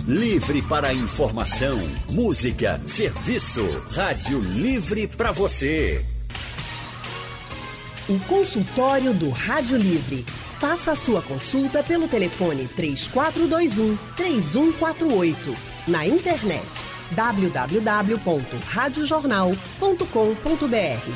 Livre para informação, música, serviço. Rádio Livre para você. O consultório do Rádio Livre. Faça a sua consulta pelo telefone 3421-3148. Na internet www.radiojornal.com.br.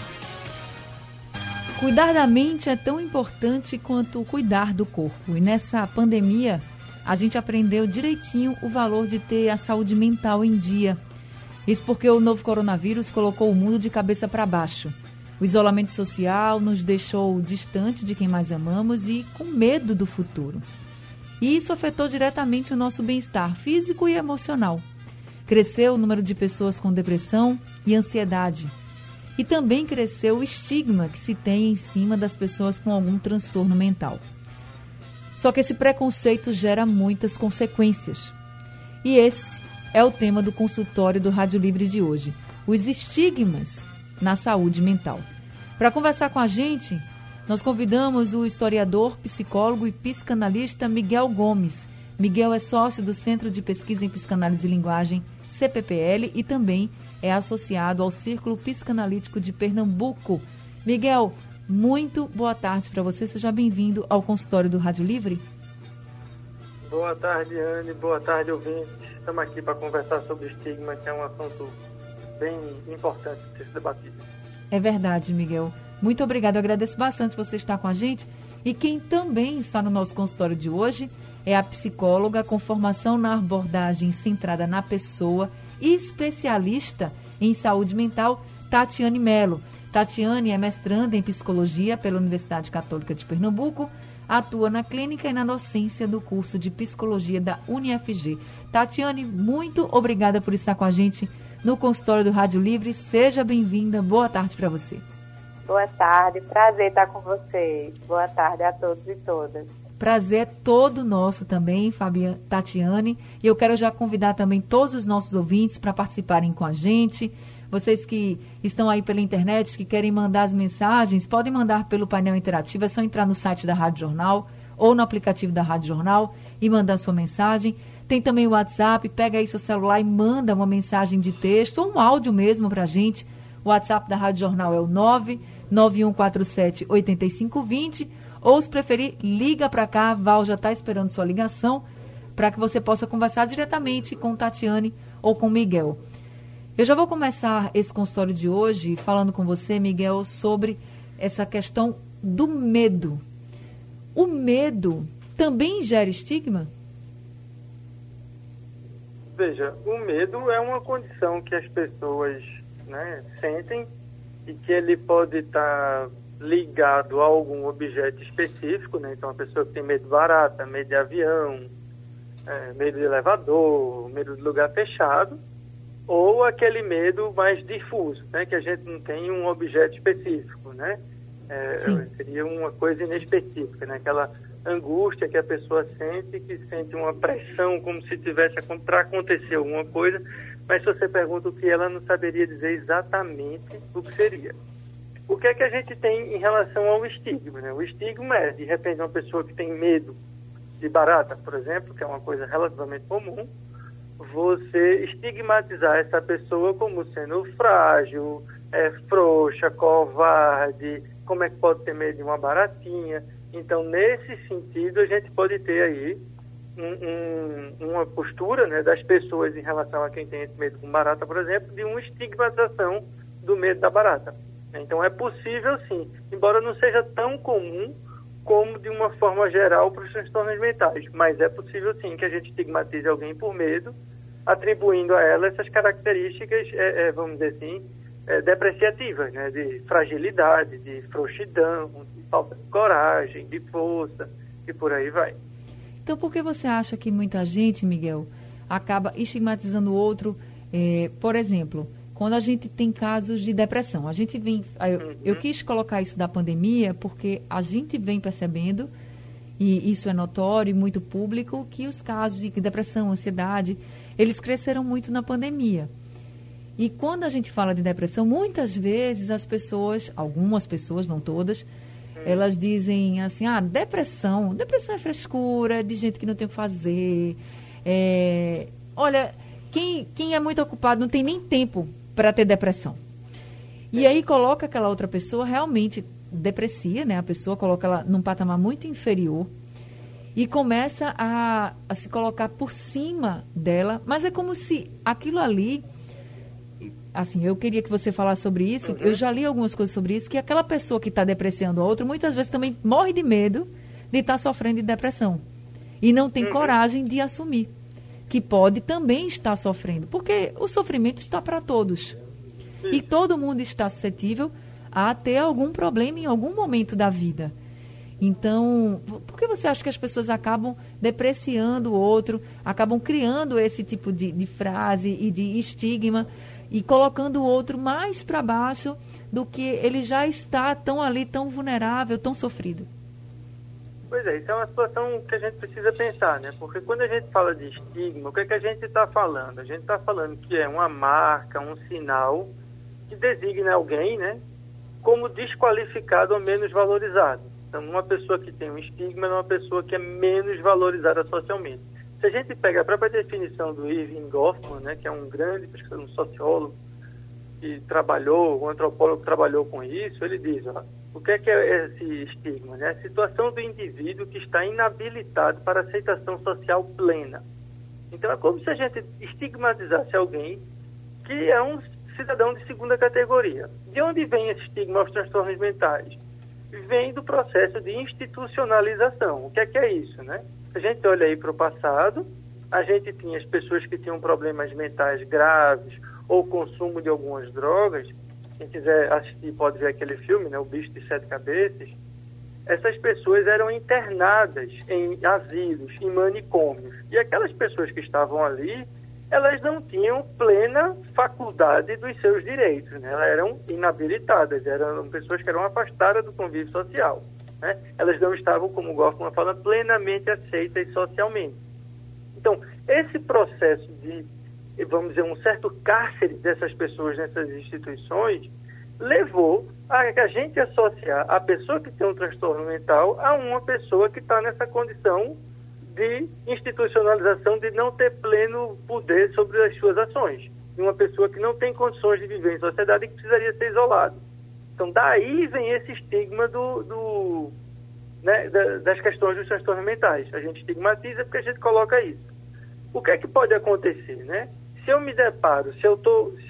Cuidar da mente é tão importante quanto cuidar do corpo. E nessa pandemia, a gente aprendeu direitinho o valor de ter a saúde mental em dia. Isso porque o novo coronavírus colocou o mundo de cabeça para baixo. O isolamento social nos deixou distante de quem mais amamos e com medo do futuro. E isso afetou diretamente o nosso bem-estar físico e emocional. Cresceu o número de pessoas com depressão e ansiedade. E também cresceu o estigma que se tem em cima das pessoas com algum transtorno mental. Só que esse preconceito gera muitas consequências. E esse é o tema do consultório do Rádio Livre de hoje. Os estigmas na saúde mental. Para conversar com a gente, nós convidamos o historiador, psicólogo e psicanalista Miguel Gomes. Miguel é sócio do Centro de Pesquisa em Psicanálise e Linguagem, CPPL, e também é associado ao Círculo Psicanalítico de Pernambuco. Miguel, muito boa tarde para você. Seja bem-vindo ao consultório do Rádio Livre. Boa tarde, Anne. Boa tarde, ouvintes. Estamos aqui para conversar sobre estigma, que é um assunto bem importante de ser debatido. É verdade, Miguel. Muito obrigada. Eu agradeço bastante você estar com a gente. E quem também está no nosso consultório de hoje é a psicóloga com formação na abordagem centrada na pessoa e especialista em saúde mental, Tatiane Mello. Tatiane é mestranda em psicologia pela Universidade Católica de Pernambuco, atua na clínica e na docência do curso de psicologia da UniFG. Tatiane, muito obrigada por estar com a gente no consultório do Rádio Livre. Seja bem-vinda. Boa tarde para você. Boa tarde. Prazer estar com vocês. Boa tarde a todos e todas. Prazer é todo nosso também, Tatiane. E eu quero já convidar também todos os nossos ouvintes para participarem com a gente. Vocês que estão aí pela internet, que querem mandar as mensagens, podem mandar pelo painel interativo. É só entrar no site da Rádio Jornal ou no aplicativo da Rádio Jornal e mandar sua mensagem. Tem também o WhatsApp, pega aí seu celular e manda uma mensagem de texto ou um áudio mesmo para a gente. O WhatsApp da Rádio Jornal é o 99147-8520. Ou, se preferir, liga para cá. A Val já está esperando sua ligação para que você possa conversar diretamente com Tatiane ou com Miguel. Eu já vou começar esse consultório de hoje falando com você, Miguel, sobre essa questão do medo. O medo também gera estigma? Veja, o medo é uma condição que as pessoas, sentem e que ele pode estar ligado a algum objeto específico, Então, a pessoa que tem medo de barata, medo de avião, medo de elevador, medo de lugar fechado, ou aquele medo mais difuso, que a gente não tem um objeto específico, seria uma coisa inespecífica, Aquela angústia que a pessoa sente, que sente uma pressão como se tivesse para acontecer alguma coisa, mas se você pergunta o que, ela não saberia dizer exatamente o que seria. O que é que a gente tem em relação ao estigma? O estigma é, de repente, uma pessoa que tem medo de barata, por exemplo, que é uma coisa relativamente comum, você estigmatizar essa pessoa como sendo frágil, frouxa, covarde, como é que pode ter medo de uma baratinha. Então, nesse sentido, a gente pode ter aí uma postura das pessoas em relação a quem tem esse medo com barata, por exemplo, de uma estigmatização do medo da barata. Então, é possível, sim, embora não seja tão comum como de uma forma geral para os transtornos mentais, mas é possível, sim, que a gente estigmatize alguém por medo, atribuindo a ela essas características, vamos dizer assim, depreciativas, de fragilidade, de frouxidão, de falta de coragem, de força, e por aí vai. Então, por que você acha que muita gente, Miguel, acaba estigmatizando o outro, por exemplo, quando a gente tem casos de depressão? A gente vem, eu quis colocar isso da pandemia porque a gente vem percebendo, e isso é notório e muito público, que os casos de depressão, ansiedade, eles cresceram muito na pandemia. E quando a gente fala de depressão, muitas vezes as pessoas, algumas pessoas, não todas, elas dizem assim, depressão é frescura, é de gente que não tem o que fazer, olha, quem é muito ocupado não tem nem tempo para ter depressão. E aí coloca aquela outra pessoa, realmente deprecia, né? A pessoa coloca ela num patamar muito inferior e começa a se colocar por cima dela, mas é como se aquilo ali, assim, eu queria que você falasse sobre isso, eu já li algumas coisas sobre isso, que aquela pessoa que está depreciando a outra, muitas vezes também morre de medo de estar sofrendo de depressão e não tem coragem de assumir que pode também estar sofrendo, porque o sofrimento está para todos. E todo mundo está suscetível a ter algum problema em algum momento da vida. Então, por que você acha que as pessoas acabam depreciando o outro, acabam criando esse tipo de frase e de estigma e colocando o outro mais para baixo do que ele já está tão ali, tão vulnerável, tão sofrido? Pois é, isso é uma situação que a gente precisa pensar, né? Porque quando a gente fala de estigma, o que é que a gente está falando? A gente está falando que é uma marca, um sinal que designa alguém, né, como desqualificado ou menos valorizado. Então, uma pessoa que tem um estigma é uma pessoa que é menos valorizada socialmente. Se a gente pega a própria definição do Irving Goffman, né, que é um grande pesquisador, um sociólogo que trabalhou, um antropólogo que trabalhou com isso, ele diz, ó, o que é esse estigma? Né? A situação do indivíduo que está inabilitado para aceitação social plena. Então, é como se a gente estigmatizasse alguém que é um cidadão de segunda categoria. De onde vem esse estigma aos transtornos mentais? Vem do processo de institucionalização. O que é isso, né? A gente olha aí para o passado, a gente tinha as pessoas que tinham problemas mentais graves ou consumo de algumas drogas. Quem quiser assistir pode ver aquele filme, né? O Bicho de Sete Cabeças. Essas pessoas eram internadas em asilos, em manicômios. E aquelas pessoas que estavam ali, elas não tinham plena faculdade dos seus direitos, né? Elas eram inabilitadas, eram pessoas que eram afastadas do convívio social, né? Elas não estavam, como o Goffman fala, plenamente aceitas socialmente. Então, esse processo de, vamos dizer, um certo cárcere dessas pessoas nessas instituições levou a gente associar a pessoa que tem um transtorno mental a uma pessoa que está nessa condição de institucionalização, de não ter pleno poder sobre as suas ações. De uma pessoa que não tem condições de viver em sociedade e que precisaria ser isolada. Então, daí vem esse estigma das questões dos transtornos mentais. A gente estigmatiza porque a gente coloca isso. O que é que pode acontecer, né? Se eu me deparo, se eu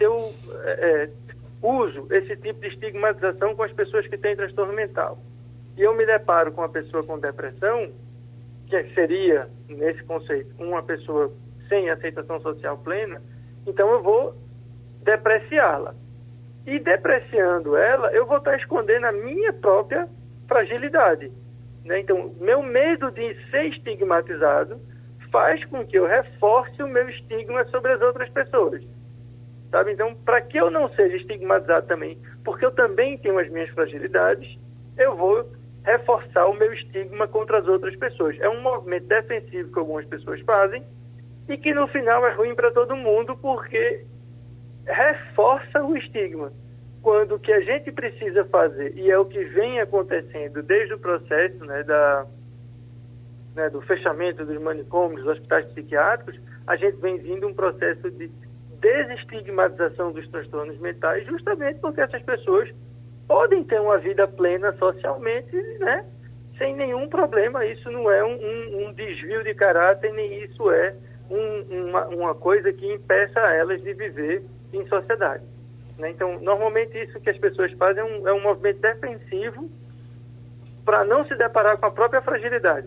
uso esse tipo de estigmatização com as pessoas que têm transtorno mental, e eu me deparo com uma pessoa com depressão, que seria, nesse conceito, uma pessoa sem aceitação social plena, então eu vou depreciá-la. E depreciando ela, eu vou estar escondendo a minha própria fragilidade, né? Então, meu medo de ser estigmatizado faz com que eu reforce o meu estigma sobre as outras pessoas, sabe? Então, para que eu não seja estigmatizado também, porque eu também tenho as minhas fragilidades, eu vou reforçar o meu estigma contra as outras pessoas. É um movimento defensivo que algumas pessoas fazem e que no final é ruim para todo mundo porque reforça o estigma. Quando o que a gente precisa fazer, e é o que vem acontecendo desde o processo, né, do fechamento dos manicômios, dos hospitais psiquiátricos, a gente vem vindo um processo de desestigmatização dos transtornos mentais, justamente porque essas pessoas podem ter uma vida plena socialmente, né, sem nenhum problema. Isso não é um desvio de caráter, nem isso é uma coisa que impeça elas de viver em sociedade, né? Então, normalmente isso que as pessoas fazem é um movimento defensivo para não se deparar com a própria fragilidade.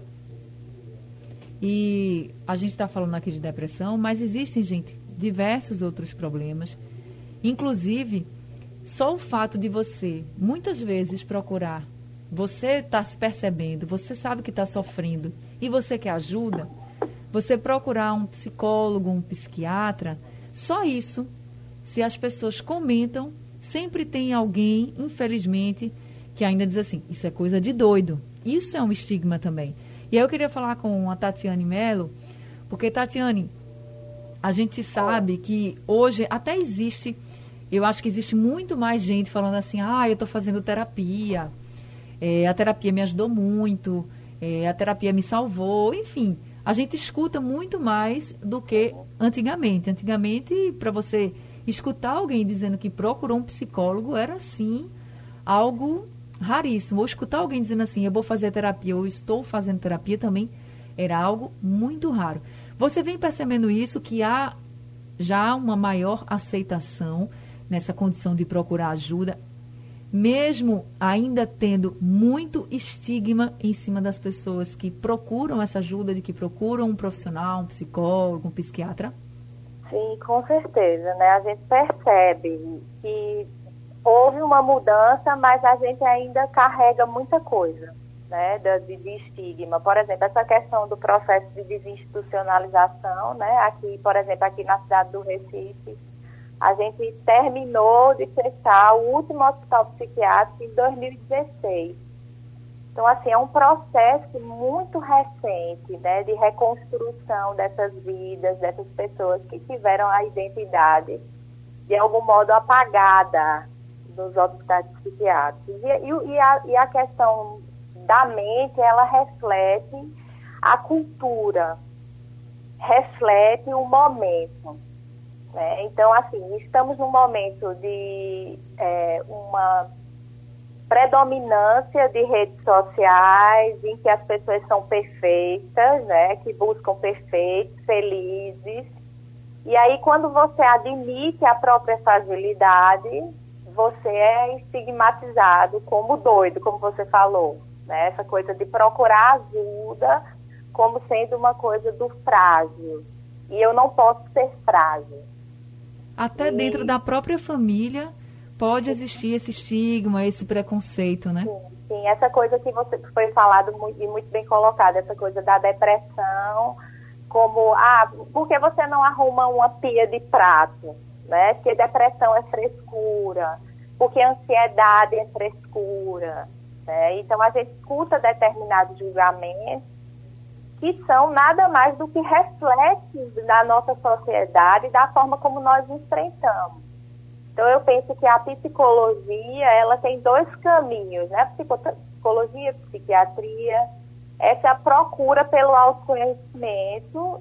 E a gente está falando aqui de depressão, mas existem, gente, diversos outros problemas, inclusive só o fato de você, muitas vezes, procurar, você está se percebendo, você sabe que está sofrendo e você quer ajuda, você procurar um psicólogo, um psiquiatra, só isso, se as pessoas comentam, sempre tem alguém, infelizmente, que ainda diz assim, isso é coisa de doido. Isso é um estigma também. E aí eu queria falar com a Tatiane Mello, porque, Tatiane, a gente sabe que hoje até existe... Eu acho que existe muito mais gente falando assim, eu estou fazendo terapia, a terapia me ajudou muito, a terapia me salvou, enfim. a gente escuta muito mais do que antigamente. Antigamente, para você escutar alguém dizendo que procurou um psicólogo, era assim, algo raríssimo. Ou escutar alguém dizendo assim, eu vou fazer terapia, ou estou fazendo terapia, também era algo muito raro. Você vem percebendo isso, que há já uma maior aceitação nessa condição de procurar ajuda, mesmo ainda tendo muito estigma em cima das pessoas que procuram essa ajuda, de que procuram um profissional, um psicólogo, um psiquiatra? Sim, com certeza, né? A gente percebe que houve uma mudança, mas a gente ainda carrega muita coisa, né, de estigma. Por exemplo, essa questão do processo de desinstitucionalização, né? Aqui, por exemplo, aqui na cidade do Recife, a gente terminou de fechar o último hospital psiquiátrico em 2016. Então, assim, é um processo muito recente, né, de reconstrução dessas vidas, dessas pessoas que tiveram a identidade, de algum modo, apagada nos hospitais psiquiátricos. E a questão da mente, ela reflete a cultura, reflete o momento. Então, assim, estamos num momento de uma predominância de redes sociais, em que as pessoas são perfeitas, né, que buscam perfeitos, felizes. E aí, quando você admite a própria fragilidade, você é estigmatizado como doido, como você falou, né? Essa coisa de procurar ajuda como sendo uma coisa do frágil. E eu não posso ser frágil. Até dentro da própria família pode existir esse estigma, esse preconceito, né? Sim, essa coisa que foi falado e muito bem colocada, essa coisa da depressão, como, por que você não arruma uma pia de prato, né? Porque depressão é frescura, porque ansiedade é frescura, né? Então a gente escuta determinados julgamentos que são nada mais do que reflexos da nossa sociedade e da forma como nós enfrentamos. Então, eu penso que a psicologia, ela tem dois caminhos, né? Psicologia, psiquiatria, essa procura pelo autoconhecimento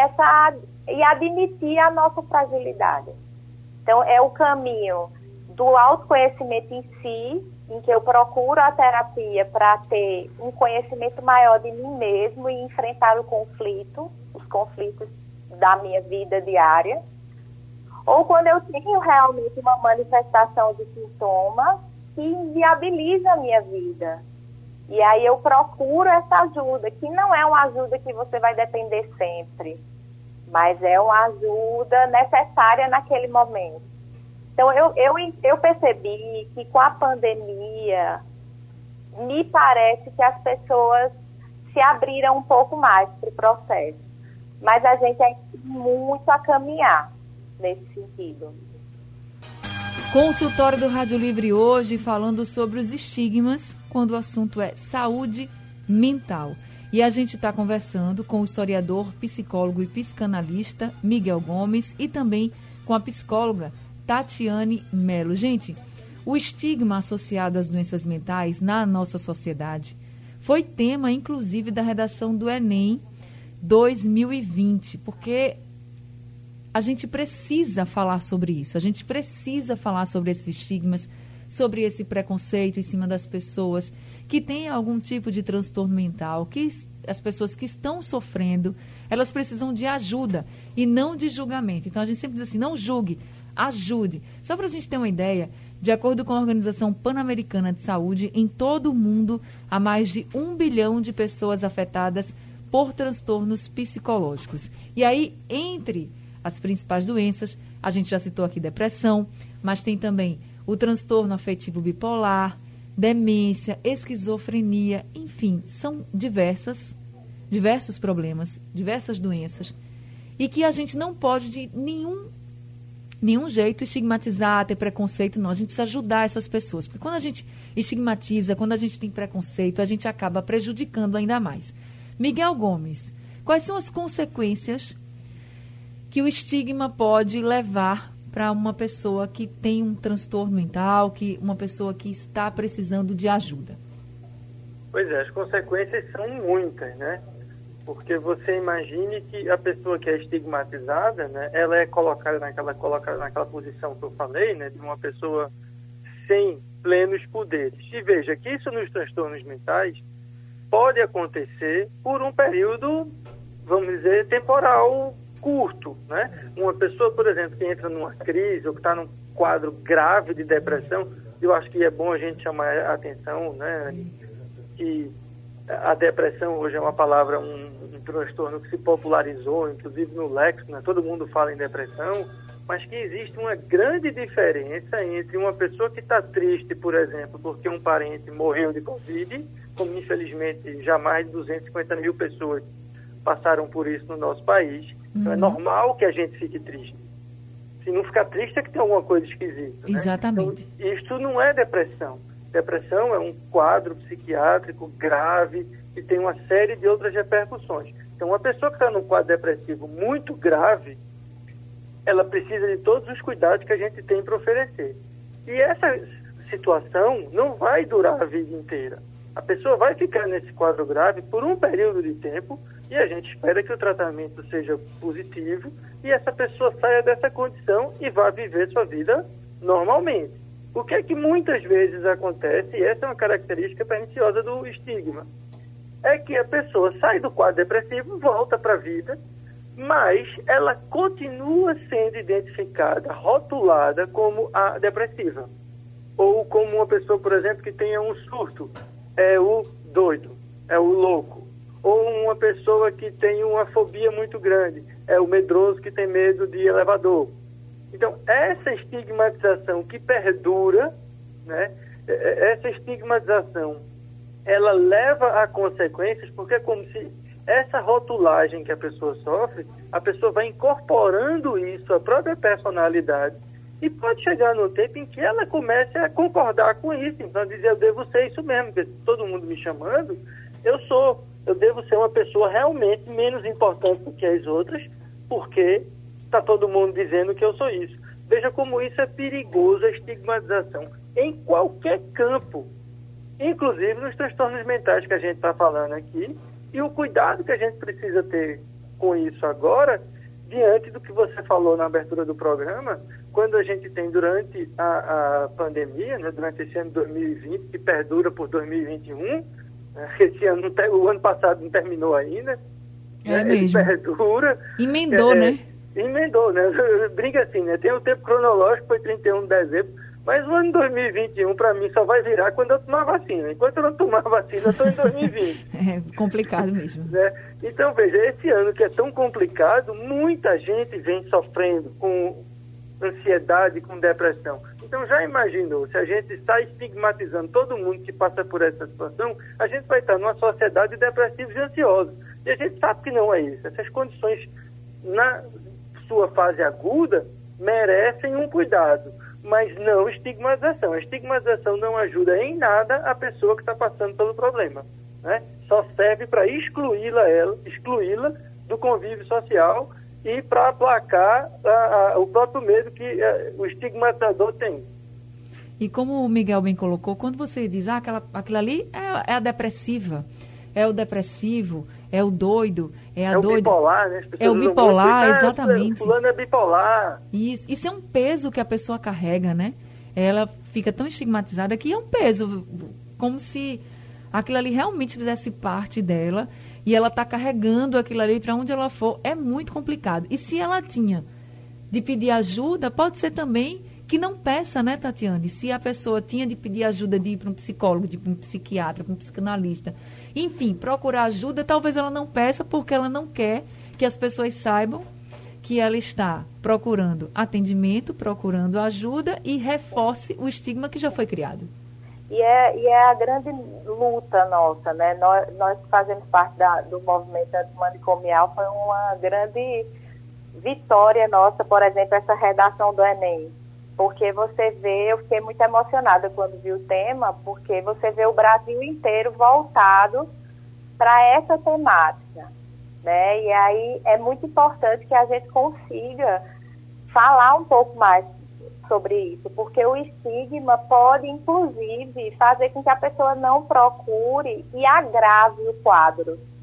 e admitir a nossa fragilidade. Então, é o caminho do autoconhecimento em si, em que eu procuro a terapia para ter um conhecimento maior de mim mesmo e enfrentar os conflitos da minha vida diária. Ou quando eu tenho realmente uma manifestação de sintoma que inviabiliza a minha vida. E aí eu procuro essa ajuda, que não é uma ajuda que você vai depender sempre, mas é uma ajuda necessária naquele momento. Então, eu percebi que com a pandemia, me parece que as pessoas se abriram um pouco mais para o processo. Mas a gente tem muito a caminhar nesse sentido. Consultório do Rádio Livre hoje falando sobre os estigmas quando o assunto é saúde mental. E a gente está conversando com o historiador, psicólogo e psicanalista Miguel Gomes e também com a psicóloga Tatiane Melo. Gente, o estigma associado às doenças mentais na nossa sociedade foi tema, inclusive, da redação do Enem 2020, porque a gente precisa falar sobre isso, a gente precisa falar sobre esses estigmas, sobre esse preconceito em cima das pessoas que têm algum tipo de transtorno mental, que as pessoas que estão sofrendo, elas precisam de ajuda e não de julgamento. Então, a gente sempre diz assim, não julgue, ajude. Só para a gente ter uma ideia, de acordo com a Organização Pan-Americana de Saúde, em todo o mundo, há mais de 1 bilhão de pessoas afetadas por transtornos psicológicos. E aí, entre as principais doenças, a gente já citou aqui depressão, mas tem também o transtorno afetivo bipolar, demência, esquizofrenia, enfim, são diversos problemas, diversas doenças, e que a gente não pode de nenhum jeito estigmatizar, ter preconceito, não. A gente precisa ajudar essas pessoas, porque quando a gente estigmatiza, quando a gente tem preconceito, a gente acaba prejudicando ainda mais. Miguel Gomes, quais são as consequências que o estigma pode levar para uma pessoa que tem um transtorno mental, uma pessoa que está precisando de ajuda? Pois é, as consequências são muitas, né? Porque você imagine que a pessoa que é estigmatizada, né, ela é colocada naquela posição que eu falei, né, de uma pessoa sem plenos poderes. E veja que isso nos transtornos mentais pode acontecer por um período, vamos dizer, temporal curto, né? Uma pessoa, por exemplo, que entra numa crise ou que está num quadro grave de depressão, eu acho que é bom a gente chamar a atenção, né, que a depressão hoje é uma palavra, um transtorno que se popularizou, inclusive no léxico, né? Todo mundo fala em depressão, mas que existe uma grande diferença entre uma pessoa que está triste, por exemplo, porque um parente morreu de Covid, como infelizmente já mais de 250 mil pessoas passaram por isso no nosso país. Então é normal que a gente fique triste. Se não ficar triste é que tem alguma coisa esquisita. Exatamente. Né? Então, isso não é depressão. Depressão é um quadro psiquiátrico grave que tem uma série de outras repercussões. Então, uma pessoa que está num quadro depressivo muito grave, ela precisa de todos os cuidados que a gente tem para oferecer. E essa situação não vai durar a vida inteira. A pessoa vai ficar nesse quadro grave por um período de tempo e a gente espera que o tratamento seja positivo e essa pessoa saia dessa condição e vá viver sua vida normalmente. O que é que muitas vezes acontece, e essa é uma característica perniciosa do estigma, é que a pessoa sai do quadro depressivo, volta para a vida, mas ela continua sendo identificada, rotulada como a depressiva. Ou como uma pessoa, por exemplo, que tenha um surto, é o doido, é o louco. Ou uma pessoa que tem uma fobia muito grande, é o medroso que tem medo de elevador. Então, essa estigmatização que perdura, né, essa estigmatização, ela leva a consequências, porque é como se essa rotulagem que a pessoa sofre, a pessoa vai incorporando isso à própria personalidade e pode chegar no tempo em que ela comece a concordar com isso. Então, dizer, eu devo ser isso mesmo, porque todo mundo me chamando, eu devo ser uma pessoa realmente menos importante do que as outras, porque está todo mundo dizendo que eu sou isso. Veja como isso é perigoso, a estigmatização, em qualquer campo, inclusive nos transtornos mentais que a gente está falando aqui, e o cuidado que a gente precisa ter com isso agora, diante do que você falou na abertura do programa, quando a gente tem durante a pandemia, né, durante esse ano de 2020, que perdura por 2021, né, esse ano, o ano passado não terminou ainda, né, ele perdura. Emendou, né? Emendou, né? Brinca assim, né? Tem o tempo cronológico, foi 31 de dezembro, mas o ano 2021, para mim, só vai virar quando eu tomar vacina. Enquanto eu não tomar vacina, eu estou em 2020. É complicado mesmo. Né? Então, veja, esse ano que é tão complicado, muita gente vem sofrendo com ansiedade, com depressão. Então, já imaginou, se a gente está estigmatizando todo mundo que passa por essa situação, a gente vai estar numa sociedade de depressivos e ansiosos. E a gente sabe que não é isso. Essas condições, na sua fase aguda, merecem um cuidado, mas não estigmatização. A estigmatização não ajuda em nada a pessoa que está passando pelo problema, né? Só serve para excluí-la do convívio social e para aplacar o próprio medo que o estigmatizador tem. E como o Miguel bem colocou, quando você diz aquilo ali é a depressiva, é o depressivo, é o doido, é a doida. O bipolar, né? É o bipolar, exatamente. Fulano é bipolar. Isso é um peso que a pessoa carrega, né? Ela fica tão estigmatizada que é um peso, como se aquilo ali realmente fizesse parte dela e ela está carregando aquilo ali para onde ela for. É muito complicado. E se ela tinha de pedir ajuda, pode ser também que não peça, né, Tatiane? Se a pessoa tinha de pedir ajuda, de ir para um psicólogo, de ir para um psiquiatra, para um psicanalista, enfim, procurar ajuda, talvez ela não peça porque ela não quer que as pessoas saibam que ela está procurando atendimento, procurando ajuda e reforce o estigma que já foi criado. E é a grande luta nossa, né? Nós que fazemos parte do movimento antimanicomial, foi uma grande vitória nossa, por exemplo, essa redação do Enem. Porque você vê, eu fiquei muito emocionada quando vi o tema, porque você vê o Brasil inteiro voltado para essa temática, né? E aí é muito importante que a gente consiga falar um pouco mais sobre isso, porque o estigma pode, inclusive, fazer com que a pessoa não procure e agrave o quadro,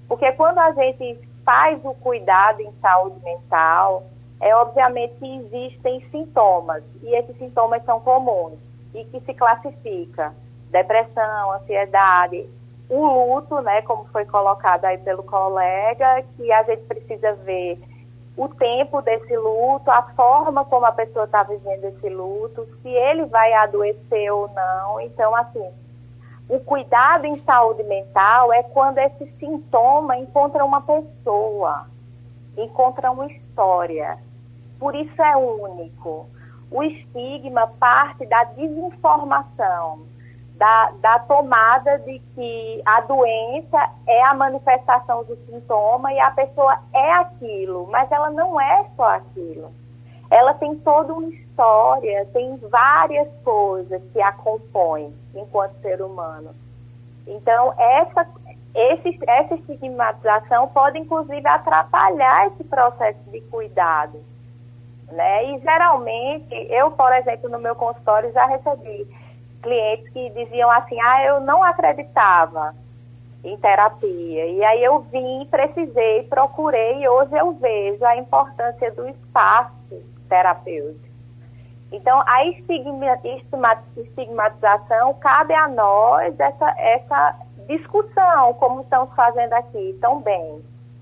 Porque quando a gente faz o cuidado em saúde mental, obviamente que existem sintomas, e esses sintomas são comuns, e que se classifica depressão, ansiedade, o luto, né, como foi colocado aí pelo colega, que a gente precisa ver o tempo desse luto, a forma como a pessoa está vivendo esse luto, se ele vai adoecer ou não. Então, assim, o cuidado em saúde mental é quando esse sintoma encontra uma pessoa, encontra uma história. Por isso é único. O estigma parte da desinformação, da tomada de que a doença é a manifestação do sintoma e a pessoa é aquilo, mas ela não é só aquilo. Ela tem toda uma história, tem várias coisas que a compõem enquanto ser humano. Então, essa estigmatização pode, inclusive, atrapalhar esse processo de cuidado, né? E, geralmente, eu, por exemplo, no meu consultório, já recebi clientes que diziam assim, eu não acreditava em terapia. E aí eu precisei, procurei, e hoje eu vejo a importância do espaço terapêutico. Então, a estigmatização cabe a nós essa discussão, como estamos fazendo aqui, tão bem,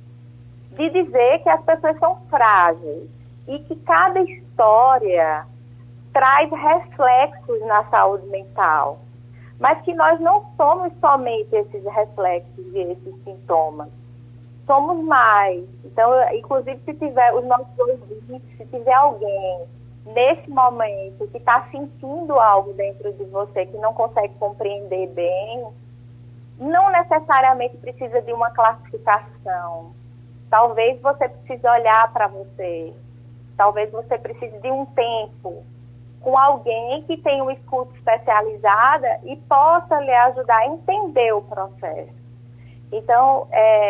de dizer que as pessoas são frágeis e que cada história traz reflexos na saúde mental, mas que nós não somos somente esses reflexos e esses sintomas, somos mais. Então, inclusive, se tiver os nossos ouvintes, se tiver alguém nesse momento que está sentindo algo dentro de você que não consegue compreender bem, não necessariamente precisa de uma classificação. Talvez você precise olhar para você, talvez você precise de um tempo com alguém que tenha uma escuta especializada e possa lhe ajudar a entender o processo. Então,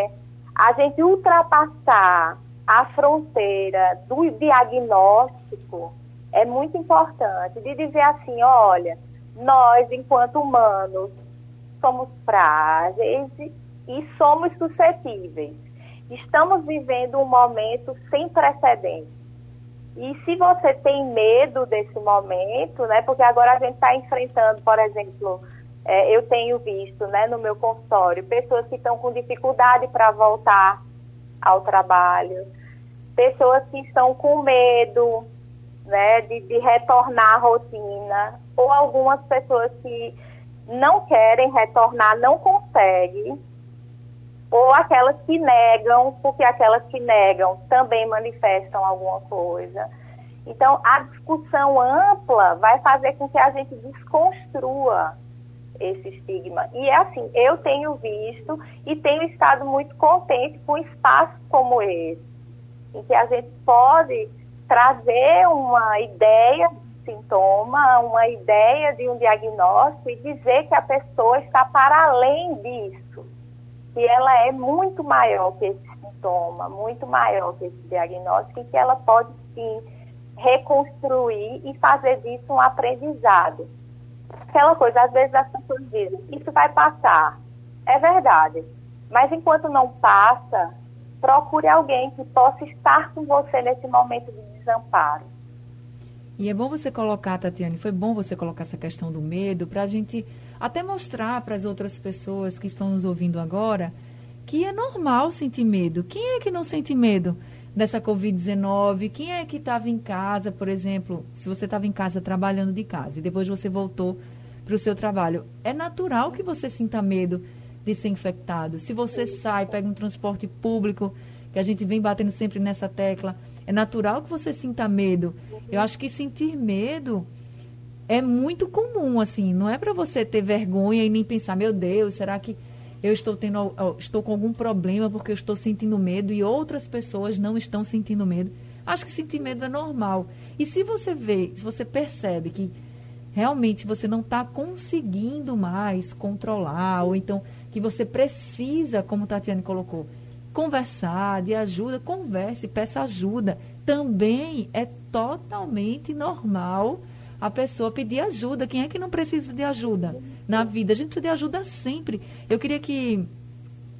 a gente ultrapassar a fronteira do diagnóstico é muito importante, de dizer assim, olha, nós, enquanto humanos, somos frágeis e somos suscetíveis. Estamos vivendo um momento sem precedentes. E se você tem medo desse momento, né, porque agora a gente está enfrentando, por exemplo, eu tenho visto, né, no meu consultório, pessoas que estão com dificuldade para voltar ao trabalho, pessoas que estão com medo, né, de retornar à rotina, ou algumas pessoas que não querem retornar, não conseguem, ou aquelas que negam, porque aquelas que negam também manifestam alguma coisa. Então, a discussão ampla vai fazer com que a gente desconstrua esse estigma. E é assim, eu tenho visto e tenho estado muito contente com espaços como esse, em que a gente pode trazer uma ideia de sintoma, uma ideia de um diagnóstico e dizer que a pessoa está para além disso, que ela é muito maior que esse sintoma, muito maior que esse diagnóstico e que ela pode, sim, reconstruir e fazer disso um aprendizado. Aquela coisa, às vezes as pessoas dizem, isso vai passar. É verdade. Mas enquanto não passa, procure alguém que possa estar com você nesse momento de desamparo. E é bom você colocar, Tatiane, foi bom você colocar essa questão do medo para a gente até mostrar para as outras pessoas que estão nos ouvindo agora que é normal sentir medo. Quem é que não sente medo dessa Covid-19? Quem é que estava em casa, por exemplo, se você estava em casa trabalhando de casa e depois você voltou para o seu trabalho? É natural que você sinta medo de ser infectado. Se você sai, pega um transporte público, que a gente vem batendo sempre nessa tecla, é natural que você sinta medo. Eu acho que sentir medo é muito comum, assim, não é para você ter vergonha e nem pensar, meu Deus, será que eu estou com algum problema porque eu estou sentindo medo e outras pessoas não estão sentindo medo. Acho que sentir medo é normal. E se você percebe que realmente você não está conseguindo mais controlar, ou então que você precisa, como Tatiane colocou, conversar, de ajuda, converse, peça ajuda. Também é totalmente normal a pessoa pedir ajuda. Quem é que não precisa de ajuda na vida? A gente precisa de ajuda sempre. Eu queria que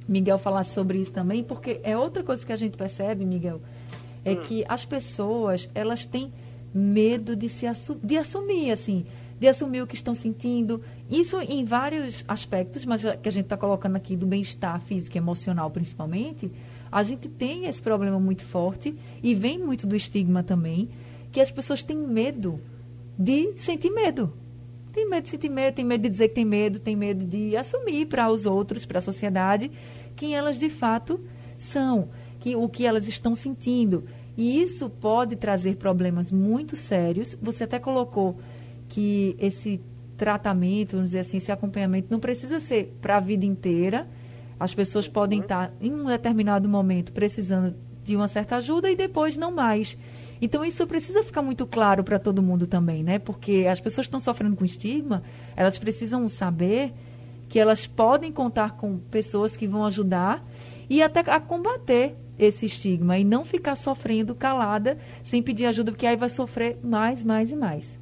Miguel falasse sobre isso também, porque é outra coisa que a gente percebe, Miguel, é que as pessoas, elas têm medo de assumir, assim, de assumir o que estão sentindo. Isso em vários aspectos, mas que a gente está colocando aqui do bem-estar físico e emocional, principalmente, a gente tem esse problema muito forte e vem muito do estigma também, que as pessoas têm medo de sentir medo. Tem medo de sentir medo, tem medo de dizer que tem medo de assumir para os outros, para a sociedade, quem elas de fato são, o que elas estão sentindo. E isso pode trazer problemas muito sérios. Você até colocou que esse tratamento, vamos dizer assim, esse acompanhamento não precisa ser para a vida inteira. As pessoas podem estar, em um determinado momento, precisando de uma certa ajuda e depois não mais. Então, isso precisa ficar muito claro para todo mundo também, né? Porque as pessoas que estão sofrendo com estigma, elas precisam saber que elas podem contar com pessoas que vão ajudar e até a combater esse estigma e não ficar sofrendo calada sem pedir ajuda, porque aí vai sofrer mais e mais.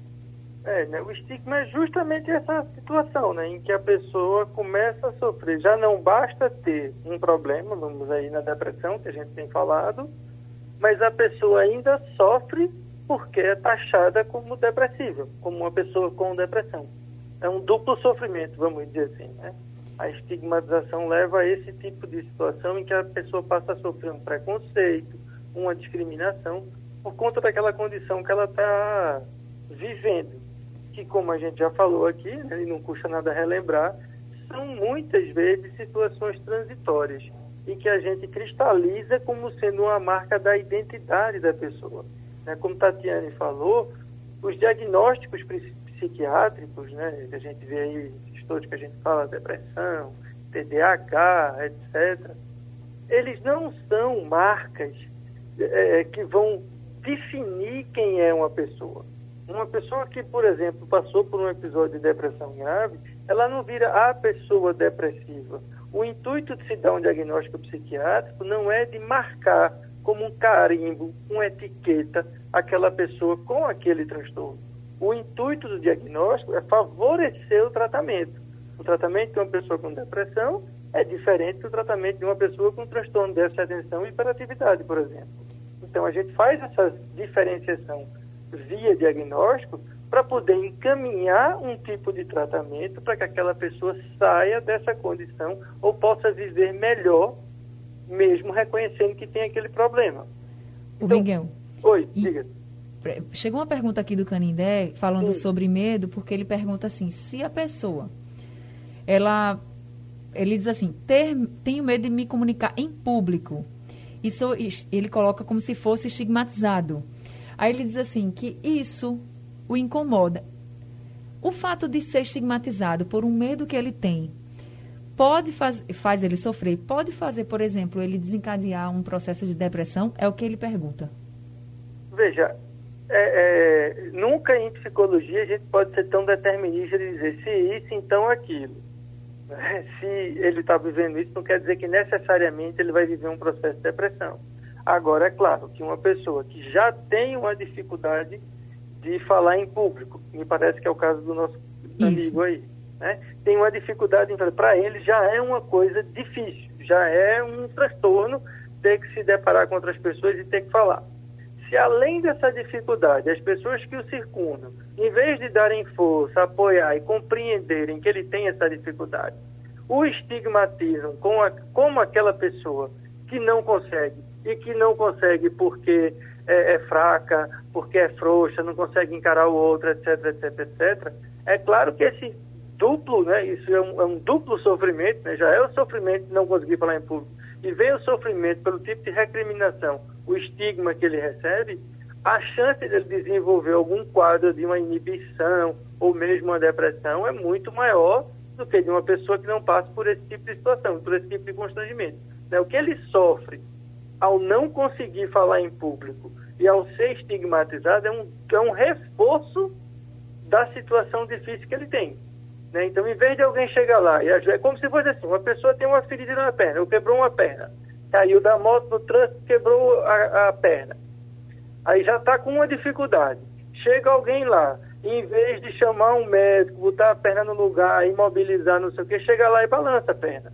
Né, o estigma é justamente essa situação, né, em que a pessoa começa a sofrer. Já não basta ter um problema, vamos aí na depressão, que a gente tem falado, mas a pessoa ainda sofre porque é taxada como depressiva, como uma pessoa com depressão. É um duplo sofrimento, vamos dizer assim, né? A estigmatização leva a esse tipo de situação em que a pessoa passa a sofrer um preconceito, uma discriminação, por conta daquela condição que ela está vivendo. Que, como a gente já falou aqui, né, e não custa nada relembrar, são muitas vezes situações transitórias e que a gente cristaliza como sendo uma marca da identidade da pessoa. Né? Como Tatiane falou, os diagnósticos psiquiátricos, né, que a gente vê aí, todos que a gente fala, depressão, TDAH, etc., eles não são marcas que vão definir quem é uma pessoa. Uma pessoa que, por exemplo, passou por um episódio de depressão grave, ela não vira a pessoa depressiva. O intuito de se dar um diagnóstico psiquiátrico não é de marcar como um carimbo, uma etiqueta, aquela pessoa com aquele transtorno. O intuito do diagnóstico é favorecer o tratamento. O tratamento de uma pessoa com depressão é diferente do tratamento de uma pessoa com transtorno de déficit de atenção e hiperatividade, por exemplo. Então, a gente faz essa diferenciação via diagnóstico para poder encaminhar um tipo de tratamento para que aquela pessoa saia dessa condição ou possa viver melhor, mesmo reconhecendo que tem aquele problema. Então, Miguel. Oi, diga. Chegou uma pergunta aqui do Canindé falando sobre medo, porque ele pergunta assim, se a pessoa, ele diz assim, tenho medo de me comunicar em público. Isso ele coloca como se fosse estigmatizado. Aí ele diz assim, que isso o incomoda. O fato de ser estigmatizado por um medo que ele tem, faz ele sofrer, pode fazer, por exemplo, ele desencadear um processo de depressão? É o que ele pergunta. Veja, nunca em psicologia a gente pode ser tão determinista de dizer se isso, então aquilo. Se ele está vivendo isso, não quer dizer que necessariamente ele vai viver um processo de depressão. Agora, é claro que uma pessoa que já tem uma dificuldade de falar em público, me parece que é o caso do nosso amigo aí, né? Tem uma dificuldade, para ele já é uma coisa difícil, já é um transtorno ter que se deparar com outras pessoas e ter que falar. Se além dessa dificuldade, as pessoas que o circundam, em vez de darem força, apoiar e compreenderem que ele tem essa dificuldade, o estigmatizam como aquela pessoa que não consegue, e que não consegue porque é fraca, porque é frouxa, não consegue encarar o outro, etc, etc, etc. É claro que esse duplo, né, isso é um duplo sofrimento, né, já é o sofrimento de não conseguir falar em público, e vem o sofrimento pelo tipo de recriminação, o estigma que ele recebe, a chance dele desenvolver algum quadro de uma inibição ou mesmo uma depressão é muito maior do que de uma pessoa que não passa por esse tipo de situação, por esse tipo de constrangimento. Né? O que ele sofre ao não conseguir falar em público e ao ser estigmatizado é um reforço da situação difícil que ele tem. Né? Então, em vez de alguém chegar lá, é como se fosse assim, uma pessoa tem uma ferida na perna, ou quebrou uma perna, caiu da moto no trânsito, quebrou a perna. Aí já está com uma dificuldade. Chega alguém lá, em vez de chamar um médico, botar a perna no lugar, imobilizar, não sei o que, chega lá e balança a perna.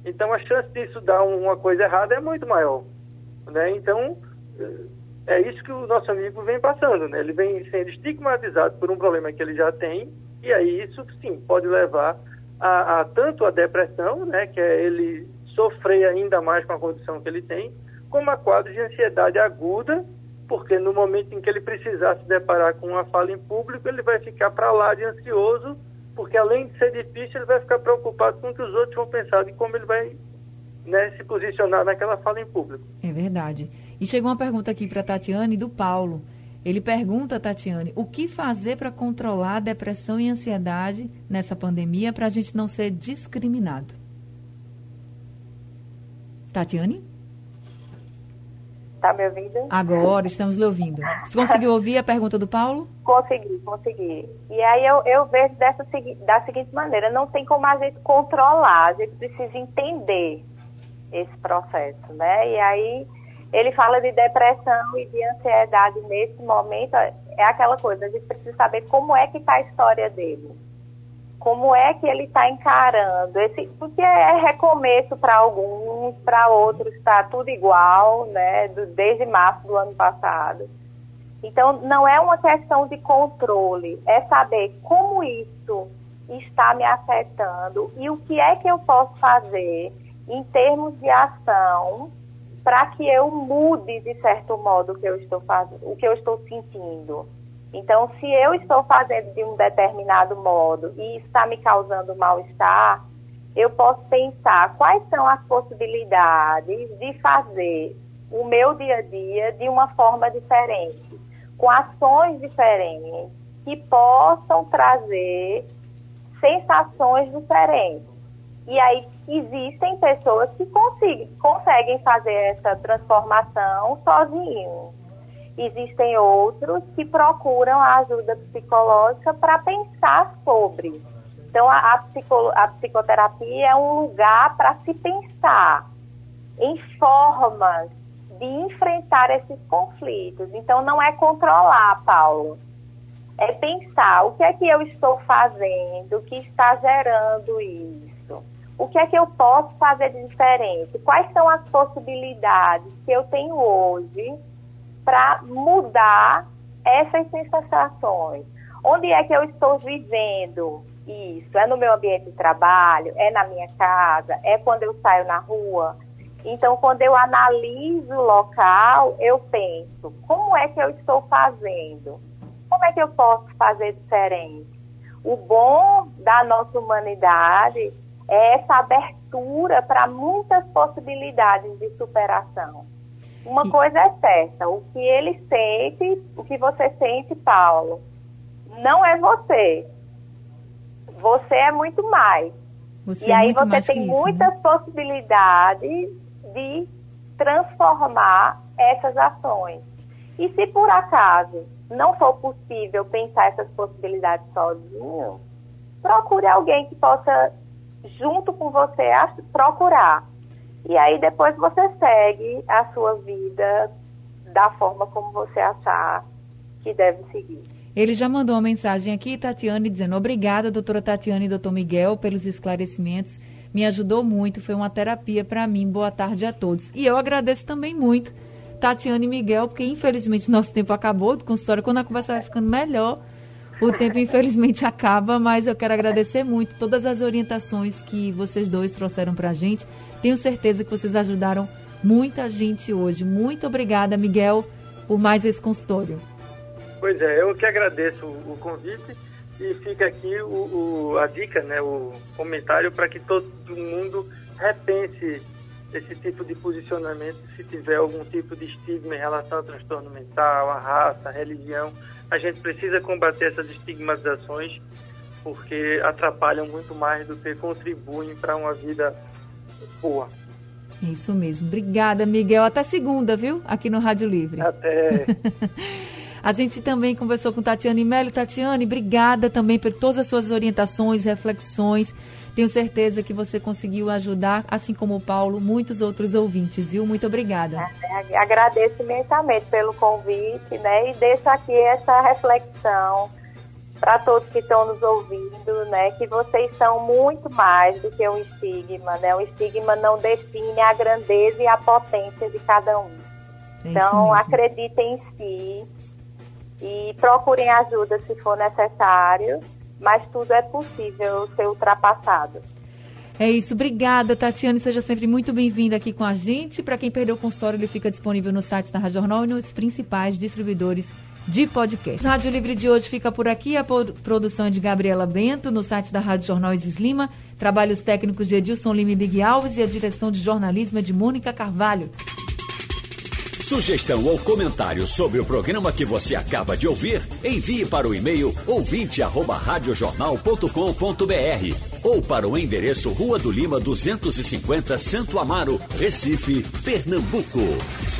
Então, a chance disso dar uma coisa errada é muito maior, né? Então, é isso que o nosso amigo vem passando, né? Ele vem sendo estigmatizado por um problema que ele já tem, e aí isso, sim, pode levar a tanto a depressão, né? Que é ele sofrer ainda mais com a condição que ele tem, como a quadro de ansiedade aguda, porque no momento em que ele precisar se deparar com uma fala em público, ele vai ficar para lá de ansioso, porque além de ser difícil, ele vai ficar preocupado com o que os outros vão pensar de como ele vai, né, se posicionar naquela fala em público. É verdade. E chegou uma pergunta aqui para a Tatiane do Paulo. Ele pergunta, Tatiane, o que fazer para controlar a depressão e ansiedade nessa pandemia para a gente não ser discriminado? Tatiane? Está me ouvindo? Agora estamos lhe ouvindo. Você conseguiu ouvir a pergunta do Paulo? Consegui. E aí eu vejo da seguinte maneira, não tem como a gente controlar, a gente precisa entender esse processo, né? E aí ele fala de depressão e de ansiedade nesse momento, é aquela coisa, a gente precisa saber como é que está a história dele. Como é que ele está encarando porque é recomeço para alguns, para outros está tudo igual, né, desde março do ano passado. Então, não é uma questão de controle, é saber como isso está me afetando e o que é que eu posso fazer em termos de ação para que eu mude, de certo modo, o que eu estou fazendo, o que eu estou sentindo. Então, se eu estou fazendo de um determinado modo e está me causando mal-estar, eu posso pensar quais são as possibilidades de fazer o meu dia a dia de uma forma diferente, com ações diferentes, que possam trazer sensações diferentes. E aí existem pessoas que conseguem fazer essa transformação sozinhos. Existem outros que procuram a ajuda psicológica para pensar sobre. Então, a psicoterapia é um lugar para se pensar em formas de enfrentar esses conflitos. Então, não é controlar, Paulo. É pensar o que é que eu estou fazendo que está gerando isso. O que é que eu posso fazer de diferente? Quais são as possibilidades que eu tenho hoje para mudar essas sensações? Onde é que eu estou vivendo isso? É no meu ambiente de trabalho? É na minha casa? É quando eu saio na rua? Então, quando eu analiso o local, eu penso, como é que eu estou fazendo? Como é que eu posso fazer diferente? O bom da nossa humanidade é essa abertura para muitas possibilidades de superação. Uma coisa é certa, o que ele sente, o que você sente, Paulo, não é você. Você é muito mais. E aí você tem muitas possibilidades de transformar essas ações. E se por acaso não for possível pensar essas possibilidades sozinho, procure alguém que possa, junto com você, procurar. E aí depois você segue a sua vida da forma como você achar que deve seguir. Ele já mandou uma mensagem aqui, Tatiane, dizendo: obrigada, doutora Tatiane e doutor Miguel, pelos esclarecimentos. Me ajudou muito, foi uma terapia para mim. Boa tarde a todos. E eu agradeço também muito, Tatiane e Miguel, porque infelizmente nosso tempo acabou do consultório. Quando a conversa vai ficando melhor, o tempo infelizmente acaba, mas eu quero agradecer muito todas as orientações que vocês dois trouxeram para a gente. Tenho certeza que vocês ajudaram muita gente hoje. Muito obrigada, Miguel, por mais esse consultório. Pois é, eu que agradeço o convite e fica aqui a dica, né, o comentário para que todo mundo repense esse tipo de posicionamento, se tiver algum tipo de estigma em relação ao transtorno mental, a raça, a religião. A gente precisa combater essas estigmatizações porque atrapalham muito mais do que contribuem para uma vida boa. Isso mesmo. Obrigada, Miguel. Até segunda, viu? Aqui no Rádio Livre. Até. A gente também conversou com Tatiane Melo. Tatiane, obrigada também por todas as suas orientações, reflexões. Tenho certeza que você conseguiu ajudar, assim como o Paulo, muitos outros ouvintes, viu? Muito obrigada. Agradeço imensamente pelo convite, né? E deixo aqui essa reflexão para todos que estão nos ouvindo, né, que vocês são muito mais do que um estigma, né? Um estigma não define a grandeza e a potência de cada um. Então, acreditem em si e procurem ajuda se for necessário, mas tudo é possível ser ultrapassado. É isso, obrigada, Tatiane, seja sempre muito bem-vinda aqui com a gente. Para quem perdeu o consultório, ele fica disponível no site da Rádio Jornal e nos principais distribuidores de podcast. A Rádio Livre de hoje fica por aqui, a produção é de Gabriela Bento, no site da Rádio Jornal Isis Lima, trabalhos técnicos de Edilson Lima e Big Alves e a direção de jornalismo é de Mônica Carvalho. Sugestão ou comentário sobre o programa que você acaba de ouvir, envie para o e-mail ouvinte@radiojornal.com.br ou para o endereço Rua do Lima 250, Santo Amaro, Recife, Pernambuco.